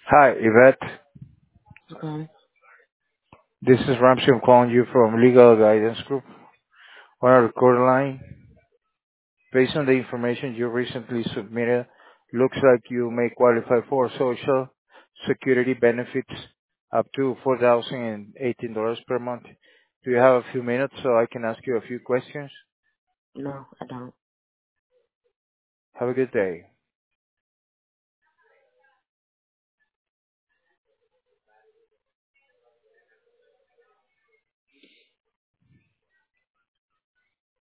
Hi, Yvette. Okay. This is Ramsey. I'm calling you from Legal Guidance Group on a record line. Based on the information you recently submitted, looks like you may qualify for Social Security benefits up to $4,018 per month. Do you have a few minutes so I can ask you a few questions? No, I don't. Have a good day.